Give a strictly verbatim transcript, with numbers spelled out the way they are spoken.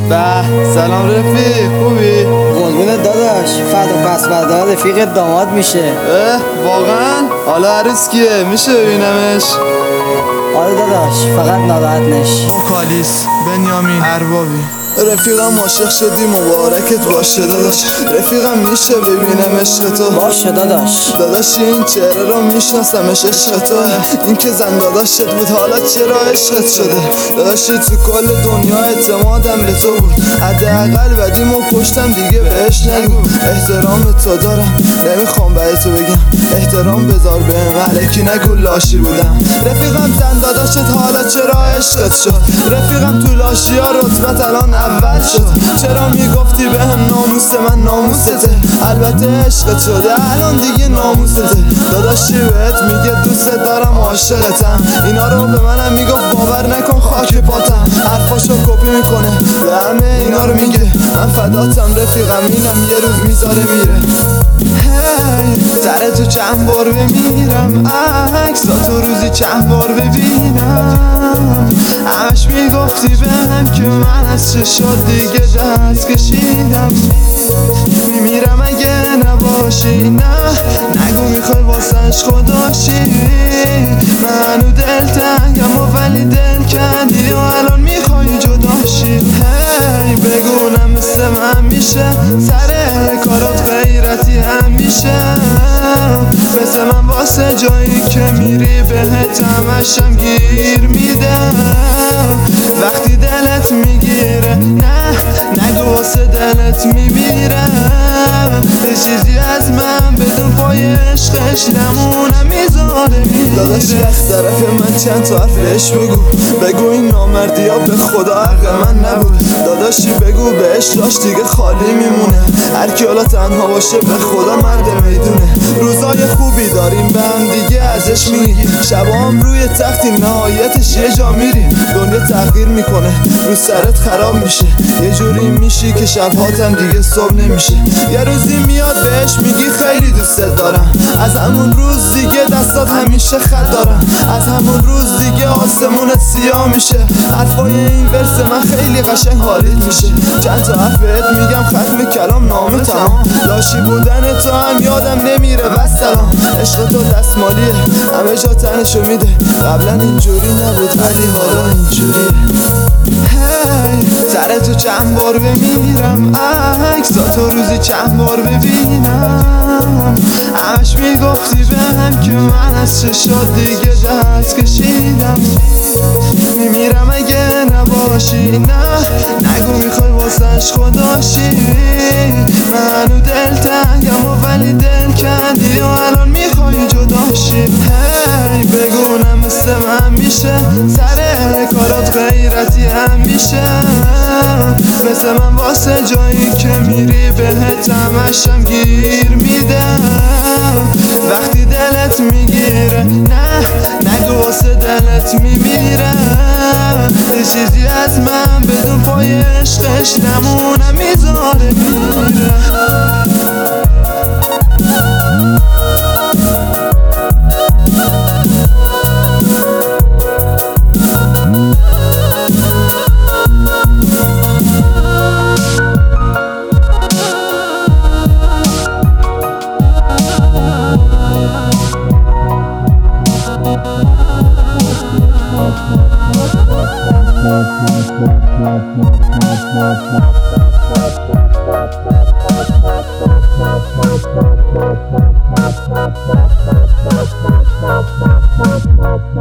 به سلام رفیق، خوبی؟ قربونت داداش، فردا پس فردا رفیقت داماد میشه. اه واقعا؟ حالا عروس کیه؟ میشه ببینمش؟ آره داداش، فقط ناراحت نش. اوکالیس بنیامین اربابی. رفیقم عاشق شدی مبارکت باشه داداش. رفیقم میشه ببینم عشق تو؟ باشه داداش. داداش این چهره رو میشناسمش عشق تو. این که زن داداشت بود حالا چرا عشقت شده؟ داداشی تو کل دنیا اعتمادم به تو بود. حداقل بدیمو پشتم دیگه بهش نگو. احترام تو دارم نمیخوام به تو بگم. احترام بذار بهم الکی نگو لاشی بودم. رفیقم زن داداشت حالا چرا عشقت شد؟ رفیقم تو لاشیا رتبت الان اول شد. چرا میگفتی به هم ناموس من ناموسته؟ البته عشقت شده الان دیگه ناموسته. داداشی بهت میگه دوست دارم عاشقتم. اینا رو به منم میگفت باور نکن خاک پاتم. حرفاشو کپی میکنه به همه اینا رو میگه. من فداتم رفیقم اینم یه روز میذاره میره. سر تو چند بار بمیرم عکساتو روزی چند بار ببینم. همش میگفتی بهم که من از چشات دیگه دست کشیدم. میمیرم اگه نباشی نه نگو میخوای واسش خداشی. منو دل تنگم و ولی دل کندی و الان میخوای جداشی. هی بگونم مثل من میشه سر کارات غیرتی هم میشه. مثل من واسه جایی که میری بهت همشم گیر میده. وقتی دلت میگیره نه نگو واسه دلت میمیره. یه چیزی از من بدون پای عشقش نمونه میذاره میره. داداش از طرف من چند تا حرفش بگو. بگو این نامردی ها به خدا حق من نبود. داداشی بگو بهش داشت دیگه خالی میمونه. هرکی حالا تنها باشه به خدا مرد میدونه. روزای خوبی داریم به هم دیگه ازش میگی. شبام روی تختی نهایتش یه جا میریم. دنیا تغییر میکنه رو سرت خراب میشه. یه جوری میشی که شبهاتم دیگه صبح نمیشه. یه روزی میاد بهش میگی خیلی دوستت دارم. از همون روز دیگه دستات همیشه خط دارم. از همون روز دیگه آسمونت سیاه میشه. حرفای این ورس من خیلی قشنگ حالیت میشه. چند تا حرف بهت میگم ختم کلام نامه تمام. لاشی بودن تو هم یادم نمیره بس سلام. عشق تو دستمالیه همه جا تنشو میده. قبلا اینجوری نبود ولی حالا اینجوریه. هی سر تو چند بار بمیرم عکساتو روزی چند بار ببینم. همش میگفتی بهم که من از چشات دیگه دست کشیدم. میمیرم اگه نباشی نه نگو میخوای واسش خداشی. منو دل تنگم و ولی دل کندی و الان میخوای جداشی. هی بگونم مثل من میشه سر کارات غیرتی هم میشه. مثل من واسه جایی که میری بهت همشم گیر میده. وقتی دلت میگیره نه نگو واسه دلت میمیره. یه چیزی از من بدون پای عشقش نمونه میذاره میره. We'll be right back.